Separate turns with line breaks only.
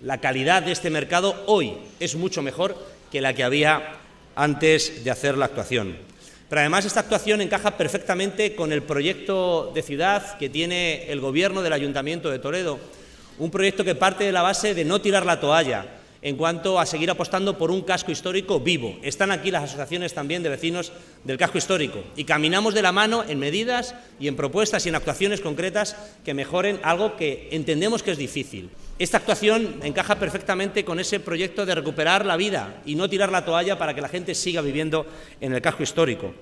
la calidad de este mercado hoy es mucho mejor que la que había antes de hacer la actuación. Pero además esta actuación encaja perfectamente con el proyecto de ciudad que tiene el Gobierno del Ayuntamiento de Toledo, un proyecto que parte de la base de no tirar la toalla en cuanto a seguir apostando por un casco histórico vivo. Están aquí las asociaciones también de vecinos del casco histórico y caminamos de la mano en medidas y en propuestas y en actuaciones concretas que mejoren algo que entendemos que es difícil. Esta actuación encaja perfectamente con ese proyecto de recuperar la vida y no tirar la toalla para que la gente siga viviendo en el casco histórico.